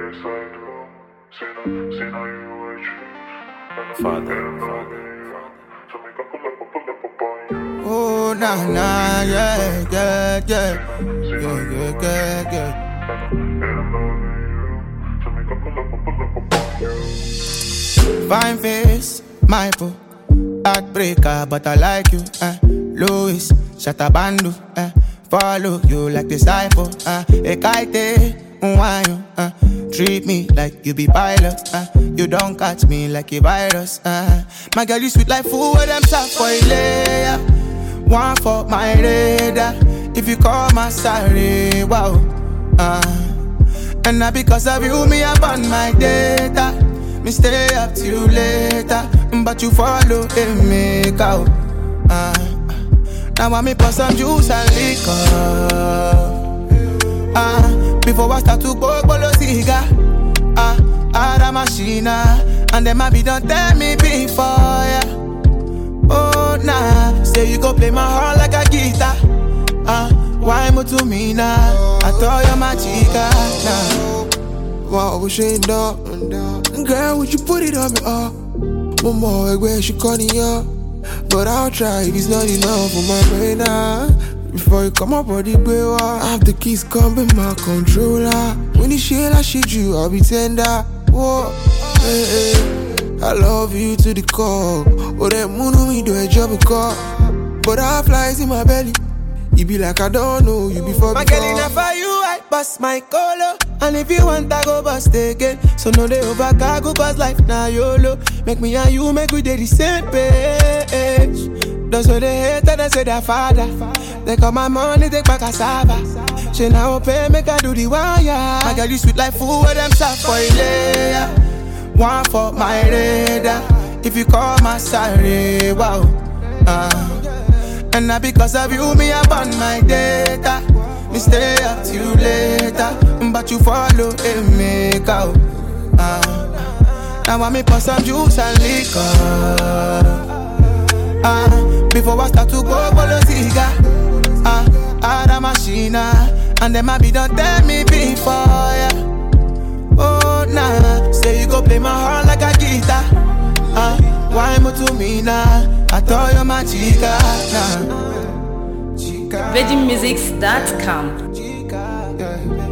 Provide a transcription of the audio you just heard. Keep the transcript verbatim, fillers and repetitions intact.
Oh, nah, nah, yeah, yeah, yeah, yeah, yeah, yeah, yeah. Fine face, my po, heartbreaker, but I like you, eh. Louis, Shatabando, eh. Follow you like disciple, eh. Ekaite, unwanyo, eh. Treat me like you be pilot, eh. You don't catch me like a virus, eh. My girl, you sweet like food with them soft for a layer. One for my radar. If you call my sorry, wow, uh. And not because of you, me up on my data. Me stay up till later, but you follow and make out. Uh, now I me pour some juice and liquor. Uh, before I start to go bolo cigar. Uh, out of machine, and them I be don't tell me before, yeah. Oh nah, say you go play my heart like a guitar. Uh, why mo to me now? I thought you're my chica now. Wow, we shain't up. Girl, would you put it on me, oh? One more, where she calling you? But I'll try if it's not enough for my brain, ah. Before you come up on the way, I have the keys, come be my controller. When you share that shit, you, I'll be tender. Whoa, hey, hey. I love you to the core. Oh, that moon on me do a job of car. But I flies in my belly. You be like I don't know you before. My before. girl, enough for you, I bust my color. And if you want, I go bust again. So no they over cargo, cause life now YOLO. Make me and you, make we dey the same page. Those who they hate and they say their father. They call my money, take back cassava. She now pay, make I do the wire. My girl, you sweet like food with them soft for a layer. One for my radar. If you call my sorry, wow, uh. And not because of you, me up on my data. Me stay up till later, but you follow and make out. Uh, now I me pour some juice and liquor. Uh, before I start to go bolo cigar. Uh, out of machine, and them I be don't tell me before, yeah. Oh nah, say you go play my heart like a guitar. Uh, why mo to me now? I thought you're my chica now. Veggie Musics dot com. Chica, yeah.